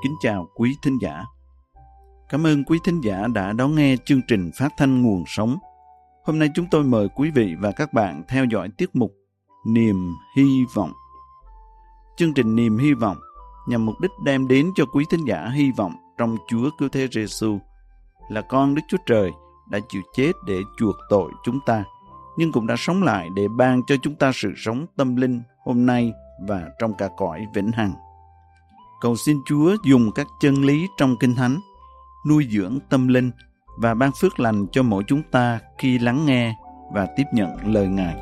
kính chào quý thính giả. Cảm ơn quý thính giả đã đón nghe chương trình phát thanh Nguồn Sống. Hôm nay chúng tôi mời quý vị và các bạn theo dõi tiết mục Niềm Hy Vọng. Chương trình Niềm Hy Vọng nhằm mục đích đem đến cho quý thính giả hy vọng trong Chúa Cứu Thế Giêsu là con Đức Chúa Trời đã chịu chết để chuộc tội chúng ta, nhưng cũng đã sống lại để ban cho chúng ta sự sống tâm linh hôm nay và trong cả cõi vĩnh hằng. Cầu xin Chúa dùng các chân lý trong Kinh Thánh nuôi dưỡng tâm linh và ban phước lành cho mỗi chúng ta khi lắng nghe và tiếp nhận lời Ngài.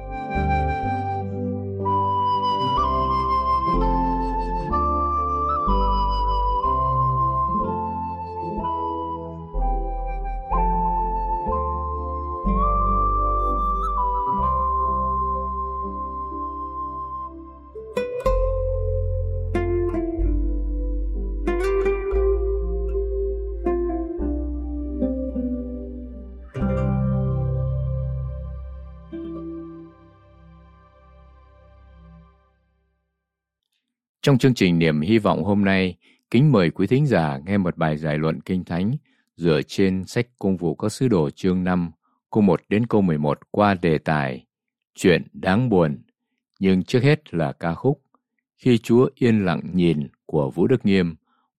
Trong chương trình Niềm Hy Vọng hôm nay, kính mời quý thính giả nghe một bài giải luận Kinh Thánh dựa trên sách Công vụ các sứ đồ chương 5, câu 1 đến câu 11 qua đề tài Chuyện đáng buồn, nhưng trước hết là ca khúc Khi Chúa yên lặng nhìn của Vũ Đức Nghiêm.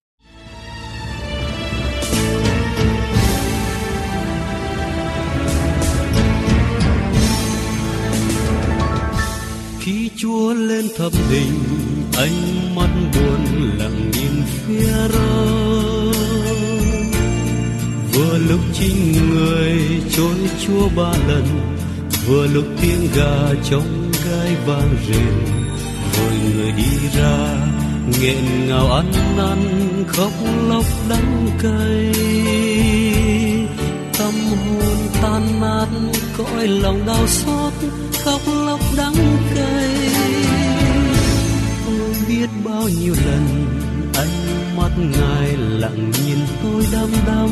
Khi Chúa lên thập đỉnh, ánh mắt buồn lặng nhìn phía rơi. Vừa lúc chính người trôi Chúa 3 lần, vừa lúc tiếng gà trong gai vang rền. Rồi người đi ra nghẹn ngào ăn năn, khóc lóc đắng cay. Tâm hồn tan nát, cõi lòng đau xót, khóc lóc đắng cay. Tôi biết bao nhiêu lần ánh mắt Ngài lặng nhìn tôi đăm đăm.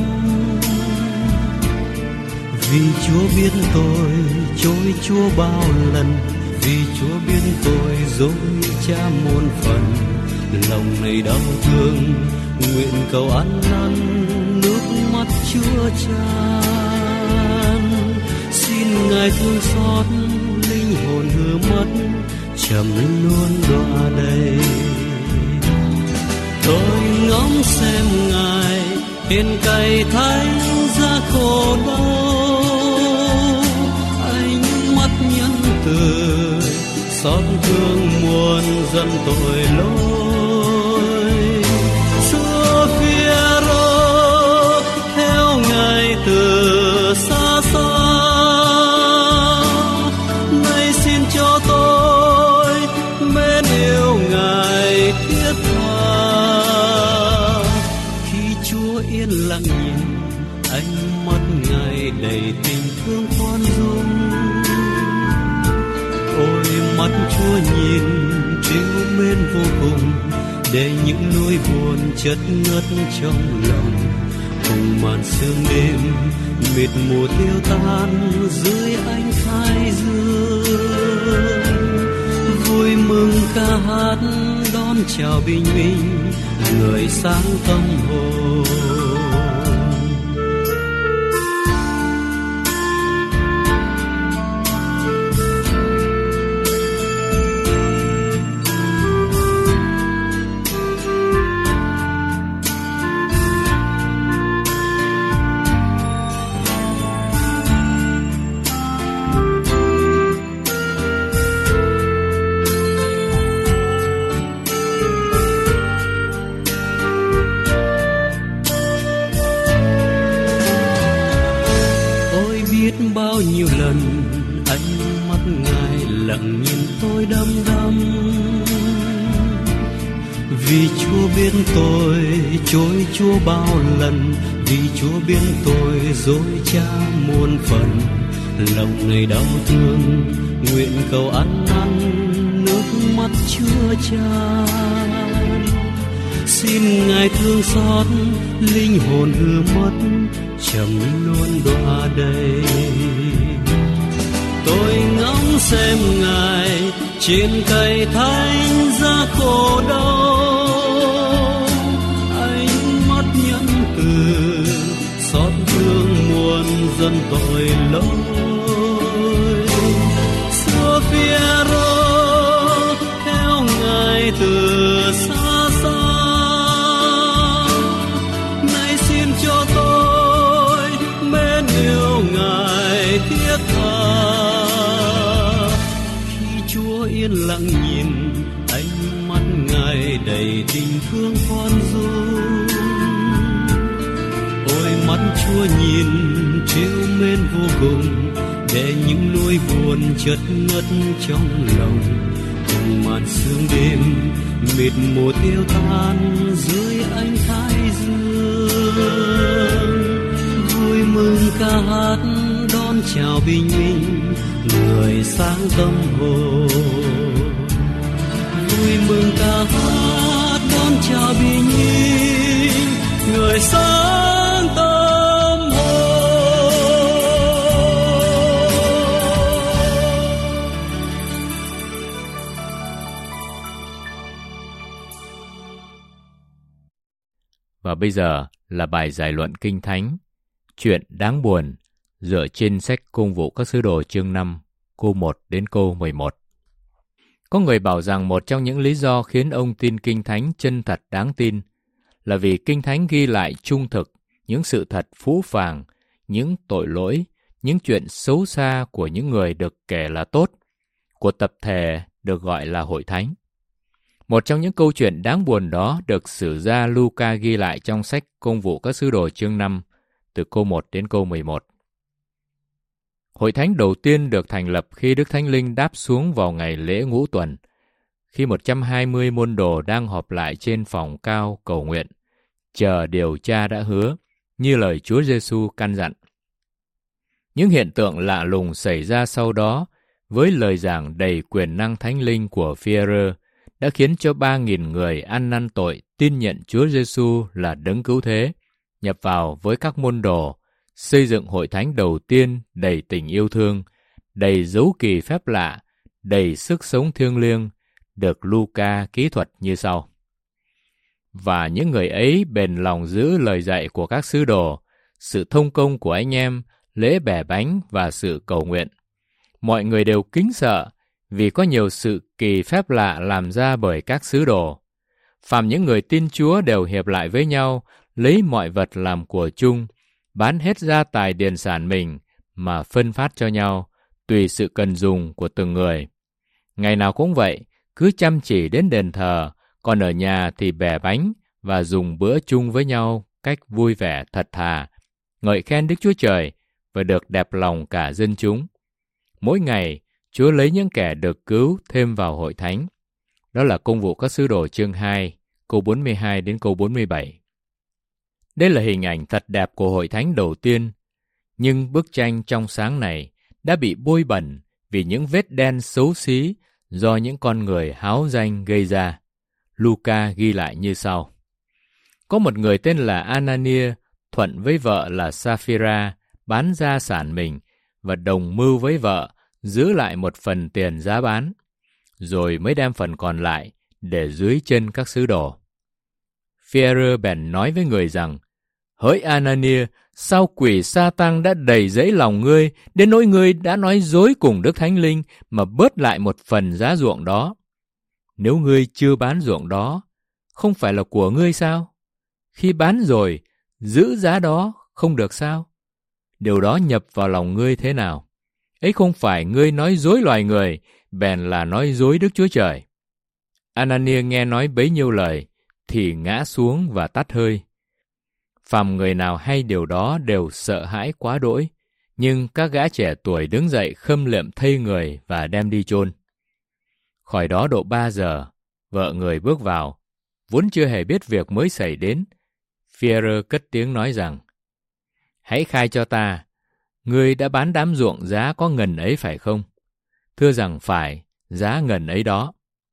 Vì Chúa biết tôi chối Chúa bao lần, vì Chúa biết tôi dối Cha muôn phần. Lòng này đau thương, nguyện cầu ăn năn, nước mắt Chúa tràn. Xin Ngài thương xót, linh hồn hư mất, trầm luôn đọa đầy. Tôi ngóng xem Ngài hiền cay thánh ra khổ đau, ánh mắt nhân từ xót thương muôn dân tội lỗi. Xưa phía rốt theo Ngài từ xa xa, nay xin cho tôi mến yêu Ngài thiết tha. Khi Chúa yên lặng nhìn, ánh mắt Ngài đầy tình thương khoan dung. Ôi mắt Chúa nhìn trĩu mến vô cùng, để những nỗi buồn chất ngất trong lòng. Cùng màn sương đêm mịt mù tiêu tan dưới ánh thái dương. Vui mừng ca hát đón chào bình minh, người sáng tâm hồn. Bao nhiêu lần ánh mắt Ngài lặng nhìn tôi đăm đăm. Vì Chúa biết tôi chối Chúa bao lần, vì Chúa biết tôi dối Cha muôn phần. Lòng này đau thương, nguyện cầu ăn năn, nước mắt Chúa tràn. Xin Ngài thương xót, linh hồn hư mất, trầm luôn đọa đầy. Tôi ngóng xem Ngài trên cây thánh giá khổ đau, dân tội lỗi. Sophia theo Ngài từ xa xa, nay xin cho tôi mến yêu Ngài thiết tha. Khi Chúa yên lặng nhìn, ánh mắt Ngài đầy tình thương khoan dung. Ôi mắt Chúa nhìn trêu mến vô cùng, để những nỗi buồn chợt ngất trong lòng. Cùng màn sương đêm mịt mù tiêu tan dưới ánh thái dương. Vui mừng ca hát đón chào bình minh, người sáng tâm hồn. Vui mừng ca hát đón chào bình minh, người sáng tâm hồn. Và bây giờ là bài giải luận Kinh Thánh, chuyện đáng buồn, dựa trên sách Công vụ các sứ đồ chương 5, câu 1 đến câu 11. Có người bảo rằng một trong những lý do khiến ông tin Kinh Thánh chân thật đáng tin là vì Kinh Thánh ghi lại trung thực những sự thật phũ phàng, những tội lỗi, những chuyện xấu xa của những người được kể là tốt, của tập thể được gọi là hội thánh. Một trong những câu chuyện đáng buồn đó được sử gia Luca ghi lại trong sách Công vụ các sứ đồ chương 5, từ câu 1 đến câu 11. Hội thánh đầu tiên được thành lập khi Đức Thánh Linh đáp xuống vào ngày lễ Ngũ Tuần, khi 120 môn đồ đang họp lại trên phòng cao cầu nguyện, chờ điều Cha đã hứa, như lời Chúa Giêsu căn dặn. Những hiện tượng lạ lùng xảy ra sau đó, với lời giảng đầy quyền năng Thánh Linh của Phi-e-rơ, đã khiến cho 3.000 người ăn năn tội tin nhận Chúa Giêsu là Đấng Cứu Thế, nhập vào với các môn đồ, xây dựng hội thánh đầu tiên đầy tình yêu thương, đầy dấu kỳ phép lạ, đầy sức sống thiêng liêng, được Luca kỹ thuật như sau. Và những người ấy bền lòng giữ lời dạy của các sứ đồ, sự thông công của anh em, lễ bẻ bánh và sự cầu nguyện. Mọi người đều kính sợ, vì có nhiều sự kỳ phép lạ làm ra bởi các sứ đồ. Phàm những người tin Chúa đều hiệp lại với nhau, lấy mọi vật làm của chung, bán hết gia tài điền sản mình mà phân phát cho nhau, tùy sự cần dùng của từng người. Ngày nào cũng vậy, cứ chăm chỉ đến đền thờ, còn ở nhà thì bẻ bánh và dùng bữa chung với nhau cách vui vẻ thật thà, ngợi khen Đức Chúa Trời và được đẹp lòng cả dân chúng. Mỗi ngày, Chúa lấy những kẻ được cứu thêm vào hội thánh. Đó là Công vụ các sứ đồ chương 2, câu 42 đến câu 47. Đây là hình ảnh thật đẹp của hội thánh đầu tiên, nhưng bức tranh trong sáng này đã bị bôi bẩn vì những vết đen xấu xí do những con người háo danh gây ra. Luca ghi lại như sau. Có một người tên là Anania thuận với vợ là Sapphira bán gia sản mình và đồng mưu với vợ giữ lại một phần tiền giá bán, rồi mới đem phần còn lại để dưới chân các sứ đồ. Phi-e-rơ bèn nói với người rằng, hỡi Anania, sao quỷ Sa-tăng đã đầy dẫy lòng ngươi, đến nỗi ngươi đã nói dối cùng Đức Thánh Linh mà bớt lại một phần giá ruộng đó? Nếu ngươi chưa bán ruộng đó, không phải là của ngươi sao? Khi bán rồi, giữ giá đó không được sao? Điều đó nhập vào lòng ngươi thế nào? Ấy không phải ngươi nói dối loài người, bèn là nói dối Đức Chúa Trời. Anania nghe nói bấy nhiêu lời, thì ngã xuống và tắt hơi. Phàm người nào hay điều đó đều sợ hãi quá đỗi, nhưng các gã trẻ tuổi đứng dậy khâm liệm thây người và đem đi chôn. Khỏi đó độ 3 giờ, vợ người bước vào, vốn chưa hề biết việc mới xảy đến. Phi-e-rơ cất tiếng nói rằng, hãy khai cho ta, ngươi đã bán đám ruộng giá có ngần ấy phải không? Thưa rằng phải, giá ngần ấy đó.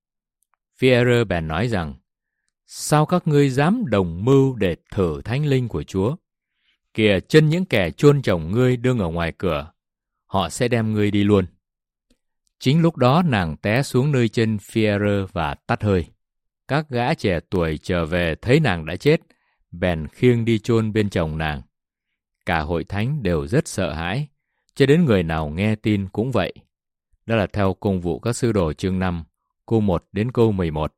Phi-e-rơ bèn nói rằng, sao các ngươi dám đồng mưu để thử Thánh Linh của Chúa? Kìa chân những kẻ chôn chồng ngươi đương ở ngoài cửa, họ sẽ đem ngươi đi luôn. Chính lúc đó nàng té xuống nơi chân Phi-e-rơ và tắt hơi. Các gã trẻ tuổi trở về thấy nàng đã chết, bèn khiêng đi chôn bên chồng nàng. Cả hội thánh đều rất sợ hãi, cho đến người nào nghe tin cũng vậy. Đó là theo Công vụ các sứ đồ chương 5, câu 1 đến câu 11.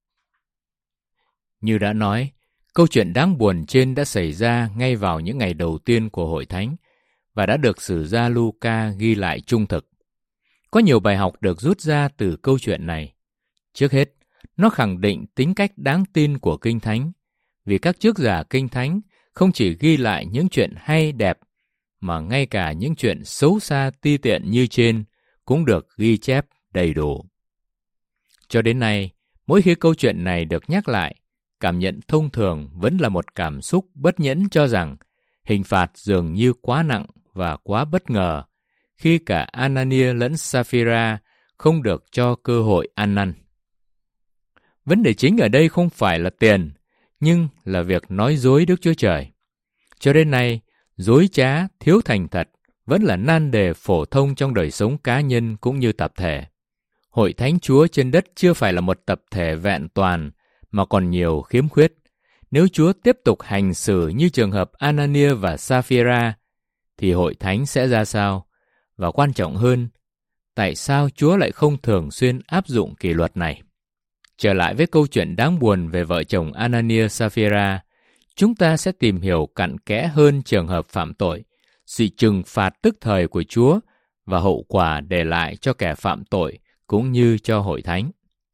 Như đã nói, câu chuyện đáng buồn trên đã xảy ra ngay vào những ngày đầu tiên của hội thánh và đã được sử gia Luca ghi lại trung thực. Có nhiều bài học được rút ra từ câu chuyện này. Trước hết, nó khẳng định tính cách đáng tin của Kinh Thánh, vì các chức giả Kinh Thánh không chỉ ghi lại những chuyện hay đẹp, mà ngay cả những chuyện xấu xa ti tiện như trên cũng được ghi chép đầy đủ. Cho đến nay, mỗi khi câu chuyện này được nhắc lại, cảm nhận thông thường vẫn là một cảm xúc bất nhẫn cho rằng hình phạt dường như quá nặng và quá bất ngờ khi cả Anania lẫn Sapphira không được cho cơ hội ăn năn. Vấn đề chính ở đây không phải là tiền, nhưng là việc nói dối Đức Chúa Trời. Cho đến nay, dối trá, thiếu thành thật vẫn là nan đề phổ thông trong đời sống cá nhân cũng như tập thể. Hội Thánh Chúa trên đất chưa phải là một tập thể vẹn toàn, mà còn nhiều khiếm khuyết. Nếu Chúa tiếp tục hành xử như trường hợp Anania và Sapphira, thì hội thánh sẽ ra sao? Và quan trọng hơn, tại sao Chúa lại không thường xuyên áp dụng kỷ luật này? Trở lại với câu chuyện đáng buồn về vợ chồng Anania Sapphira, chúng ta sẽ tìm hiểu cặn kẽ hơn trường hợp phạm tội, sự trừng phạt tức thời của Chúa và hậu quả để lại cho kẻ phạm tội cũng như cho hội thánh.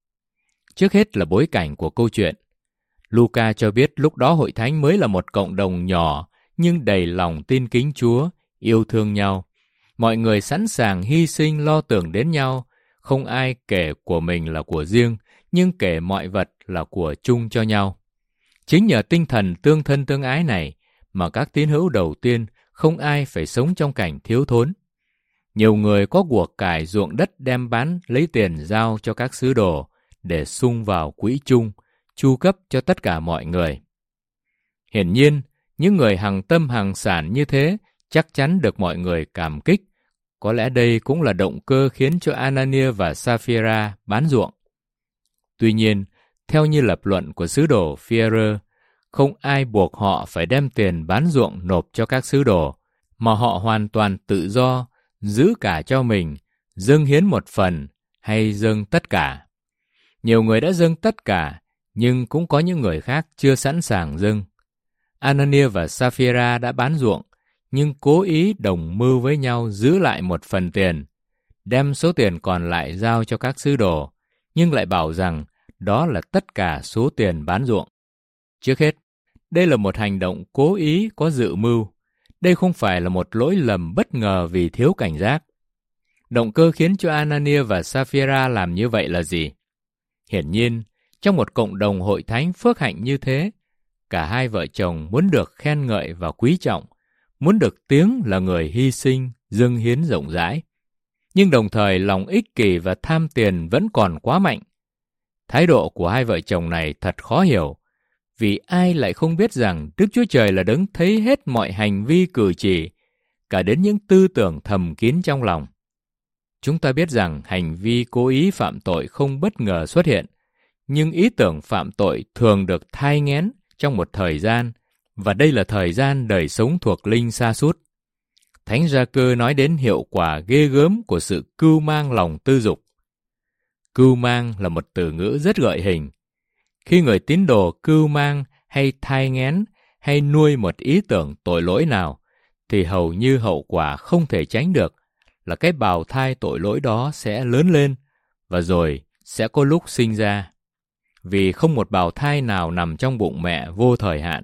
Trước hết là bối cảnh của câu chuyện. Luca cho biết lúc đó hội thánh mới là một cộng đồng nhỏ nhưng đầy lòng tin kính Chúa, yêu thương nhau. Mọi người sẵn sàng hy sinh lo tưởng đến nhau, không ai kể của mình là của riêng, nhưng kể mọi vật là của chung cho nhau. Chính nhờ tinh thần tương thân tương ái này mà các tín hữu đầu tiên không ai phải sống trong cảnh thiếu thốn. Nhiều người có của cải ruộng đất đem bán lấy tiền giao cho các sứ đồ để sung vào quỹ chung, chu cấp cho tất cả mọi người. Hiển nhiên, những người hằng tâm hằng sản như thế chắc chắn được mọi người cảm kích. Có lẽ đây cũng là động cơ khiến cho Anania và Sapphira bán ruộng. Tuy nhiên, theo như lập luận của sứ đồ Phi-e-rơ, không ai buộc họ phải đem tiền bán ruộng nộp cho các sứ đồ, mà họ hoàn toàn tự do, giữ cả cho mình, dâng hiến một phần hay dâng tất cả. Nhiều người đã dâng tất cả, nhưng cũng có những người khác chưa sẵn sàng dâng. Anania và Sapphira đã bán ruộng, nhưng cố ý đồng mưu với nhau giữ lại một phần tiền, đem số tiền còn lại giao cho các sứ đồ, nhưng lại bảo rằng đó là tất cả số tiền bán ruộng. Trước hết, đây là một hành động cố ý có dự mưu. Đây không phải là một lỗi lầm bất ngờ vì thiếu cảnh giác. Động cơ khiến cho Anania và Sapphira làm như vậy là gì? Hiển nhiên, trong một cộng đồng hội thánh phước hạnh như thế, cả hai vợ chồng muốn được khen ngợi và quý trọng, muốn được tiếng là người hy sinh, dâng hiến rộng rãi. Nhưng đồng thời lòng ích kỷ và tham tiền vẫn còn quá mạnh. Thái độ của hai vợ chồng này thật khó hiểu, vì ai lại không biết rằng Đức Chúa Trời là đấng thấy hết mọi hành vi cử chỉ, cả đến những tư tưởng thầm kín trong lòng. Chúng ta biết rằng hành vi cố ý phạm tội không bất ngờ xuất hiện, nhưng ý tưởng phạm tội thường được thai nghén trong một thời gian, và đây là thời gian đời sống thuộc linh sa sút. Thánh Gia-cơ nói đến hiệu quả ghê gớm của sự cưu mang lòng tư dục. Cưu mang là một từ ngữ rất gợi hình. Khi người tín đồ cưu mang hay thai nghén hay nuôi một ý tưởng tội lỗi nào, thì hầu như hậu quả không thể tránh được là cái bào thai tội lỗi đó sẽ lớn lên và rồi sẽ có lúc sinh ra. Vì không một bào thai nào nằm trong bụng mẹ vô thời hạn.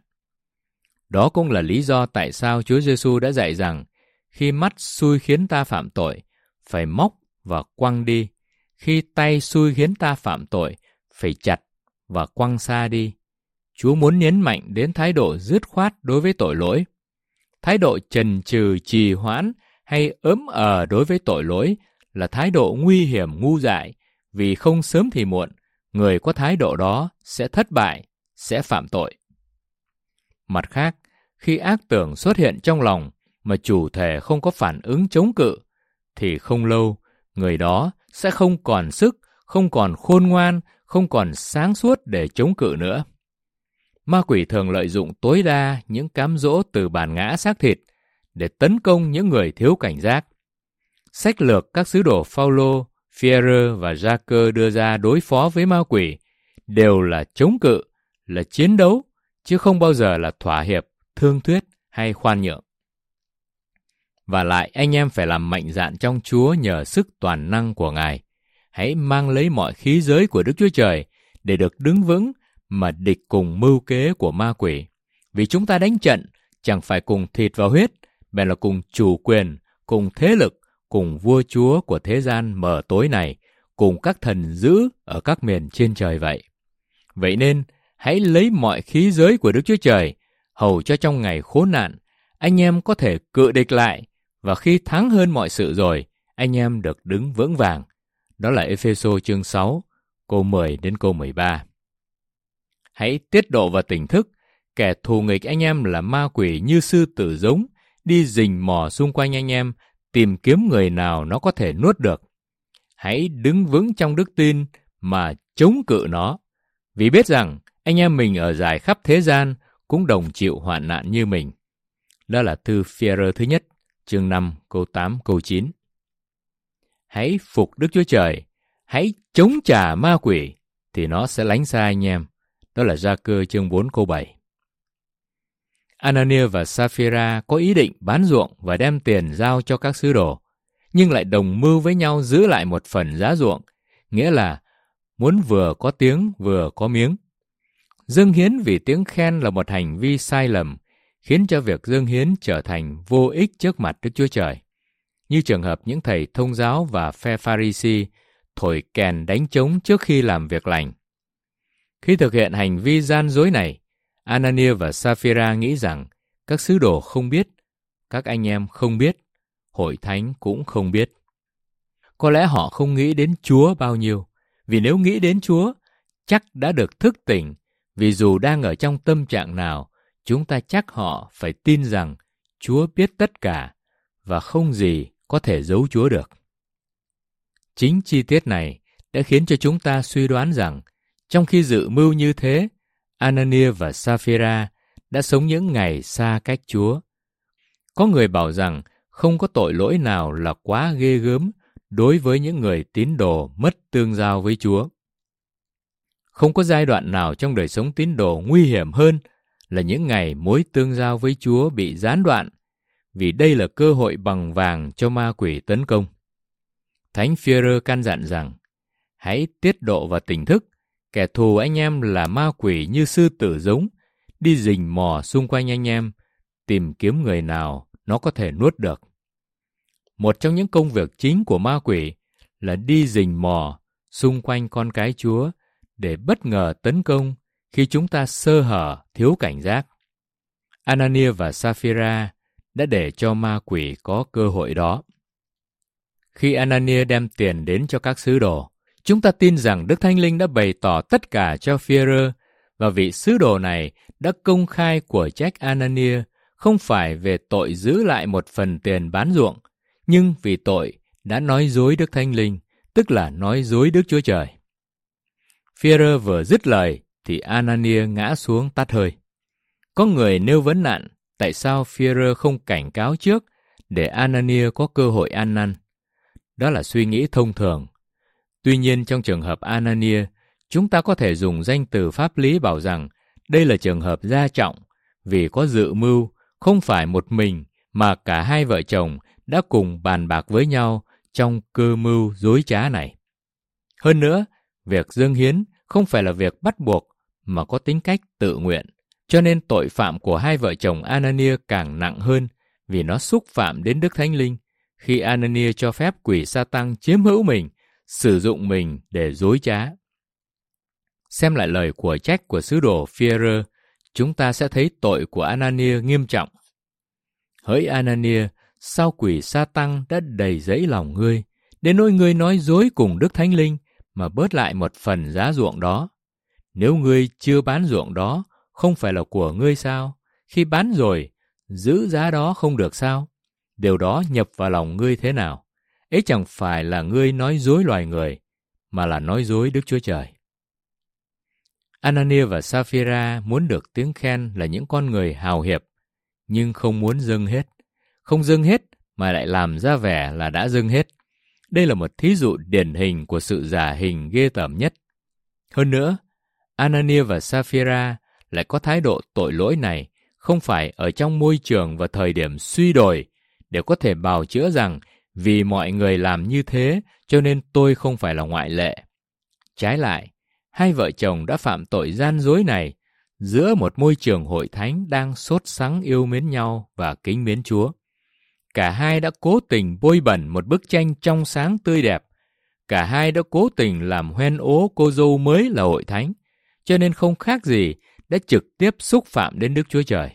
Đó cũng là lý do tại sao Chúa Giêsu đã dạy rằng khi mắt xui khiến ta phạm tội, phải móc và quăng đi. Khi tay xui khiến ta phạm tội, phải chặt và quăng xa đi. Chúa muốn nhấn mạnh đến thái độ dứt khoát đối với tội lỗi. Thái độ chần chừ trì hoãn hay ớm đối với tội lỗi là thái độ nguy hiểm ngu dại, vì không sớm thì muộn, người có thái độ đó sẽ thất bại, sẽ phạm tội. Mặt khác, khi ác tưởng xuất hiện trong lòng mà chủ thể không có phản ứng chống cự, thì không lâu, người đó sẽ không còn sức, không còn khôn ngoan, không còn sáng suốt để chống cự nữa. Ma quỷ thường lợi dụng tối đa những cám dỗ từ bản ngã xác thịt để tấn công những người thiếu cảnh giác. Sách lược các sứ đồ Phaolô, Phi-e-rơ và Gia-cơ đưa ra đối phó với ma quỷ đều là chống cự, là chiến đấu, chứ không bao giờ là thỏa hiệp, thương thuyết hay khoan nhượng. Và lại anh em phải làm mạnh dạn trong Chúa nhờ sức toàn năng của Ngài. Hãy mang lấy mọi khí giới của Đức Chúa Trời để được đứng vững mà địch cùng mưu kế của ma quỷ. Vì chúng ta đánh trận chẳng phải cùng thịt và huyết, bèn là cùng chủ quyền, cùng thế lực, cùng vua chúa của thế gian mờ tối này, cùng các thần dữ ở các miền trên trời vậy. Vậy nên, hãy lấy mọi khí giới của Đức Chúa Trời, hầu cho trong ngày khốn nạn, anh em có thể cự địch lại, và khi thắng hơn mọi sự rồi, anh em được đứng vững vàng. Đó là Ê-phê-sô chương 6, câu 10 đến câu 13. Hãy tiết độ và tỉnh thức, kẻ thù nghịch anh em là ma quỷ như sư tử giống, đi rình mò xung quanh anh em, tìm kiếm người nào nó có thể nuốt được. Hãy đứng vững trong đức tin mà chống cự nó, vì biết rằng anh em mình ở dài khắp thế gian cũng đồng chịu hoạn nạn như mình. Đó là thư Phi-e-rơ thứ nhất, chương 5, câu 8, câu 9. Hãy phục Đức Chúa Trời, hãy chống trả ma quỷ, thì nó sẽ lánh xa anh em. Đó là Gia-cơ chương 4, câu 7. Anania và Sa-phi-ra có ý định bán ruộng và đem tiền giao cho các sứ đồ, nhưng lại đồng mưu với nhau giữ lại một phần giá ruộng, nghĩa là muốn vừa có tiếng vừa có miếng. Dâng hiến vì tiếng khen là một hành vi sai lầm, khiến cho việc dâng hiến trở thành vô ích trước mặt Đức Chúa Trời. Như trường hợp những thầy thông giáo và phe Pha-ri-si thổi kèn đánh trống trước khi làm việc lành. Khi thực hiện hành vi gian dối này, Anania và Sa-phi-ra nghĩ rằng các sứ đồ không biết, các anh em không biết, hội thánh cũng không biết. Có lẽ họ không nghĩ đến Chúa bao nhiêu, vì nếu nghĩ đến Chúa, chắc đã được thức tỉnh, vì dù đang ở trong tâm trạng nào, chúng ta chắc họ phải tin rằng Chúa biết tất cả và không gì có thể giấu Chúa được. Chính chi tiết này đã khiến cho chúng ta suy đoán rằng trong khi dự mưu như thế, Anania và Sa-phi-ra đã sống những ngày xa cách Chúa. Có người bảo rằng không có tội lỗi nào là quá ghê gớm đối với những người tín đồ mất tương giao với Chúa. Không có giai đoạn nào trong đời sống tín đồ nguy hiểm hơn là những ngày mối tương giao với Chúa bị gián đoạn, vì đây là cơ hội bằng vàng cho ma quỷ tấn công. Thánh Phi-e-rơ căn dặn rằng, hãy tiết độ và tỉnh thức, kẻ thù anh em là ma quỷ như sư tử giống, đi rình mò xung quanh anh em, tìm kiếm người nào nó có thể nuốt được. Một trong những công việc chính của ma quỷ là đi rình mò xung quanh con cái Chúa để bất ngờ tấn công khi chúng ta sơ hở, thiếu cảnh giác. Anania và Sa-phi-ra đã để cho ma quỷ có cơ hội đó. Khi Anania đem tiền đến cho các sứ đồ, chúng ta tin rằng Đức Thánh Linh đã bày tỏ tất cả cho Phi-e-rơ, và vị sứ đồ này đã công khai của trách Anania không phải về tội giữ lại một phần tiền bán ruộng, nhưng vì tội đã nói dối Đức Thánh Linh, tức là nói dối Đức Chúa Trời. Phi-e-rơ vừa dứt lời thì Anania ngã xuống tắt hơi. Có người nêu vấn nạn tại sao Phi-e-rơ không cảnh cáo trước để Anania có cơ hội ăn năn. Đó là suy nghĩ thông thường. Tuy nhiên trong trường hợp Anania, chúng ta có thể dùng danh từ pháp lý bảo rằng đây là trường hợp gia trọng, vì có dự mưu, không phải một mình mà cả hai vợ chồng đã cùng bàn bạc với nhau trong cơ mưu dối trá này. Hơn nữa, việc dâng hiến không phải là việc bắt buộc mà có tính cách tự nguyện, cho nên tội phạm của hai vợ chồng Anania càng nặng hơn vì nó xúc phạm đến Đức Thánh Linh khi Anania cho phép quỷ Sa-tăng chiếm hữu mình, sử dụng mình để dối trá. Xem lại lời của trách của sứ đồ Phi-e-rơ, chúng ta sẽ thấy tội của Anania nghiêm trọng. Hỡi Anania, sao quỷ Sa-tăng đã đầy dẫy lòng ngươi, đến nỗi ngươi nói dối cùng Đức Thánh Linh mà bớt lại một phần giá ruộng đó? Nếu ngươi chưa bán ruộng đó, không phải là của ngươi sao? Khi bán rồi, giữ giá đó không được sao? Điều đó nhập vào lòng ngươi thế nào? Ấy chẳng phải là ngươi nói dối loài người, mà là nói dối Đức Chúa Trời. Anania và Sa-phi-ra muốn được tiếng khen là những con người hào hiệp, nhưng không muốn dâng hết, không dâng hết mà lại làm ra vẻ là đã dâng hết. Đây là một thí dụ điển hình của sự giả hình ghê tởm nhất. Hơn nữa, Anania và Sapphira lại có thái độ tội lỗi này không phải ở trong môi trường và thời điểm suy đồi để có thể bào chữa rằng vì mọi người làm như thế cho nên tôi không phải là ngoại lệ. Trái lại, hai vợ chồng đã phạm tội gian dối này giữa một môi trường hội thánh đang sốt sắng yêu mến nhau và kính mến Chúa. Cả hai đã cố tình bôi bẩn một bức tranh trong sáng tươi đẹp. Cả hai đã cố tình làm hoen ố cô dâu mới là hội thánh, cho nên không khác gì đã trực tiếp xúc phạm đến Đức Chúa Trời.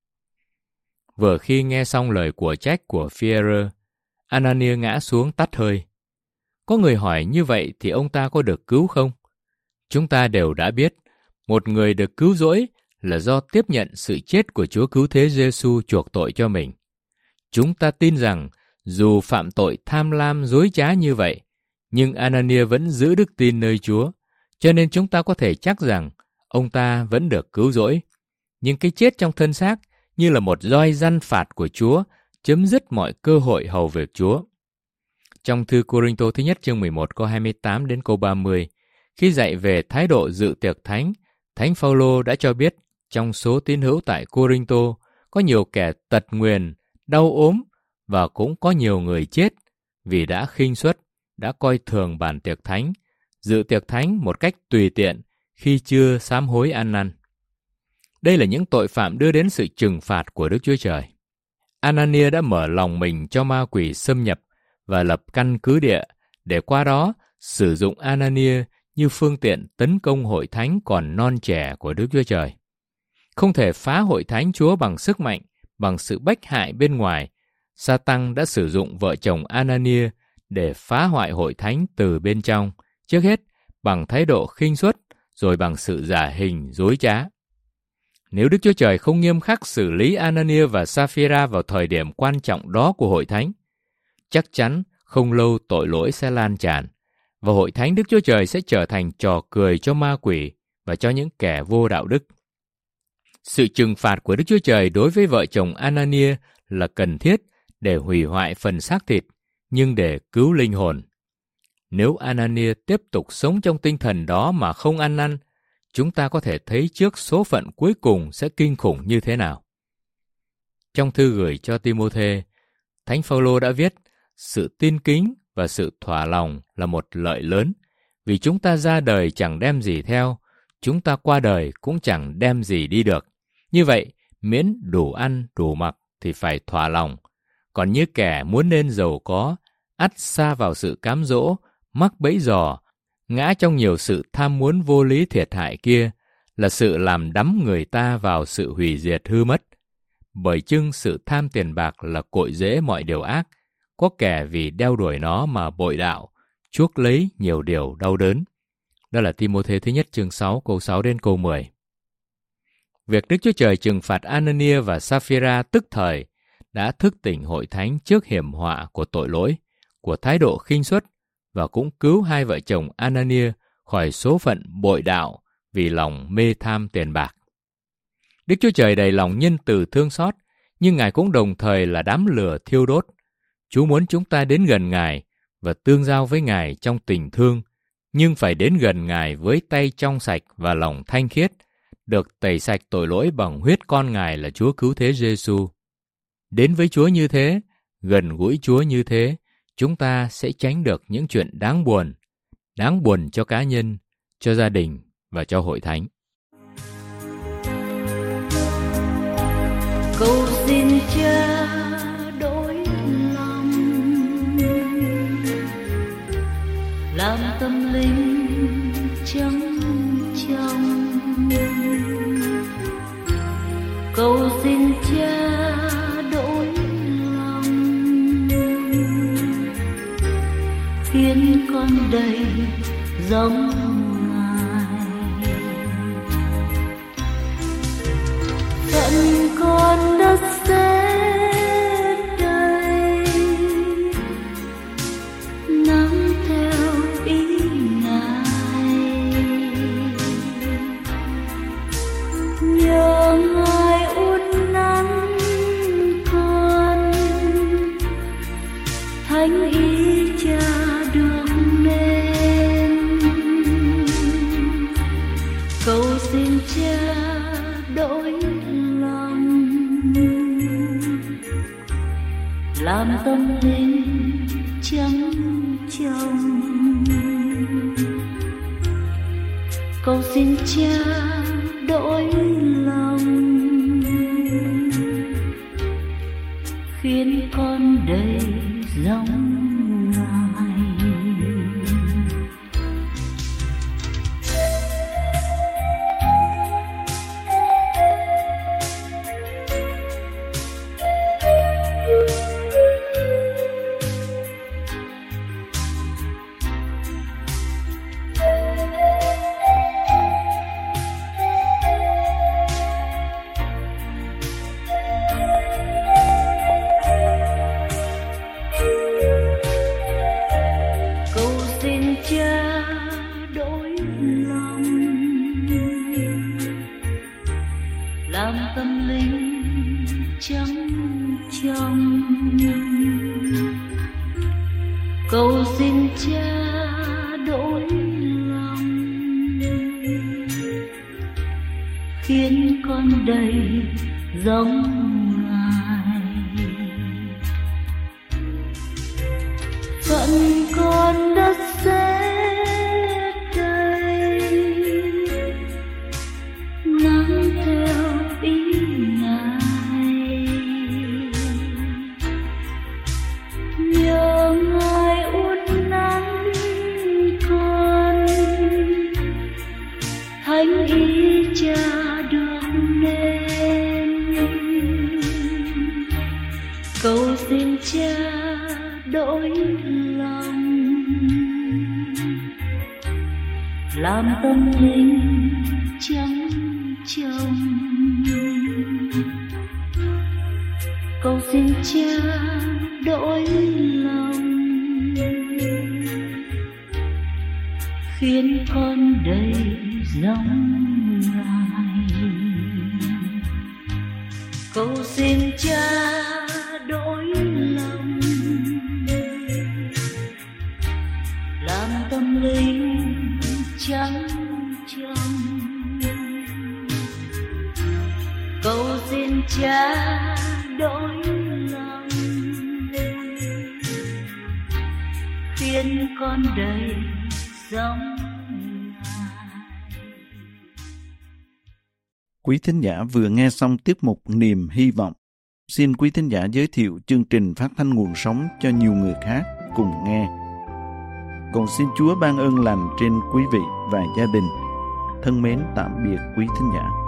Vừa khi nghe xong lời của trách của Phi-e-rơ, Anania ngã xuống tắt hơi. Có người hỏi như vậy thì ông ta có được cứu không? Chúng ta đều đã biết, một người được cứu rỗi là do tiếp nhận sự chết của Chúa Cứu Thế Giê-xu chuộc tội cho mình. Chúng ta tin rằng dù phạm tội tham lam dối trá như vậy, nhưng Anania vẫn giữ đức tin nơi Chúa, cho nên chúng ta có thể chắc rằng ông ta vẫn được cứu rỗi. Nhưng cái chết trong thân xác như là một roi răn phạt của Chúa, chấm dứt mọi cơ hội hầu việc Chúa. Trong thư Cô-rinh-tô thứ nhất chương 11 câu 28 đến câu 30, khi dạy về thái độ dự tiệc thánh, Thánh Phao-lô đã cho biết trong số tín hữu tại Cô-rinh-tô có nhiều kẻ tật nguyền, đau ốm và cũng có nhiều người chết vì đã khinh suất, đã coi thường bàn tiệc thánh, dự tiệc thánh một cách tùy tiện khi chưa sám hối ăn năn. Đây là những tội phạm đưa đến sự trừng phạt của Đức Chúa Trời. Anania đã mở lòng mình cho ma quỷ xâm nhập và lập căn cứ địa để qua đó sử dụng Anania như phương tiện tấn công hội thánh còn non trẻ của Đức Chúa Trời. Không thể phá hội thánh Chúa bằng sức mạnh, bằng sự bách hại bên ngoài. Sa-tăng đã sử dụng vợ chồng Anania để phá hoại hội thánh từ bên trong, trước hết bằng thái độ khinh suất, rồi bằng sự giả hình dối trá. Nếu Đức Chúa Trời không nghiêm khắc xử lý Anania và Sapphira vào thời điểm quan trọng đó của hội thánh, chắc chắn không lâu tội lỗi sẽ lan tràn, và hội thánh Đức Chúa Trời sẽ trở thành trò cười cho ma quỷ và cho những kẻ vô đạo đức. Sự trừng phạt của Đức Chúa Trời đối với vợ chồng Anania là cần thiết để hủy hoại phần xác thịt, nhưng để cứu linh hồn. Nếu Anania tiếp tục sống trong tinh thần đó mà không ăn năn, chúng ta có thể thấy trước số phận cuối cùng sẽ kinh khủng như thế nào. Trong thư gửi cho Ti-mô-thê, Thánh Phao-lô đã viết, sự tin kính và sự thỏa lòng là một lợi lớn, vì chúng ta ra đời chẳng đem gì theo, chúng ta qua đời cũng chẳng đem gì đi được. Như vậy, miễn đủ ăn, đủ mặc thì phải thỏa lòng. Còn như kẻ muốn nên giàu có, ắt sa vào sự cám dỗ, mắc bẫy giò, ngã trong nhiều sự tham muốn vô lý thiệt hại kia, là sự làm đắm người ta vào sự hủy diệt hư mất. Bởi chưng sự tham tiền bạc là cội rễ mọi điều ác, có kẻ vì đeo đuổi nó mà bội đạo, chuốc lấy nhiều điều đau đớn. Đó là Ti-mô-thê thứ nhất chương 6 câu 6 đến câu 10. Việc Đức Chúa Trời trừng phạt Anania và Sapphira tức thời đã thức tỉnh hội thánh trước hiểm họa của tội lỗi, của thái độ khinh suất, và cũng cứu hai vợ chồng Anania khỏi số phận bội đạo vì lòng mê tham tiền bạc. Đức Chúa Trời đầy lòng nhân từ thương xót, nhưng Ngài cũng đồng thời là đám lửa thiêu đốt. Chúa muốn chúng ta đến gần Ngài và tương giao với Ngài trong tình thương, nhưng phải đến gần Ngài với tay trong sạch và lòng thanh khiết, được tẩy sạch tội lỗi bằng huyết con Ngài là Chúa Cứu Thế Giê-xu. Đến với Chúa như thế, gần gũi Chúa như thế, chúng ta sẽ tránh được những chuyện đáng buồn cho cá nhân, cho gia đình và cho hội thánh. Cầu xin Cha đổi lòng, làm tâm linh trắng trong. Cầu xin Cha đổi lòng, khiến con đầy giống Ngài. Phận con đất sẽ đầy, nắng theo ý Ngài. Nhờ Ngài uốn nắn con, đổi lòng, làm tâm linh trắng trong. Cầu xin Cha đổi lòng, khiến con đầy giống Ngài. Cha đổi lòng, làm tâm linh trắng trong. Cầu xin Cha đổi lòng, khiến con đầy giống Ngài. Phận con đất sẽ đầy, nắng theo ý Ngài. Nhờ Ngài uốn nắn con, thánh ý Cha được nên. Cầu xin Cha đổi lòng, làm tâm linh trắng trong. Cầu xin Cha đổi lòng, khiến con đầy giống Ngài. Cầu xin Cha đổi lòng, làm tâm linh trắng trong. Cầu xin Cha đổi lòng, khiến con đầy giống Ngài. Quý thính giả vừa nghe xong tiết mục Niềm Hy Vọng. Xin quý thính giả giới thiệu chương trình phát thanh nguồn sống cho nhiều người khác cùng nghe. Cầu xin Chúa ban ơn lành trên quý vị và gia đình. Thân mến tạm biệt quý thính giả.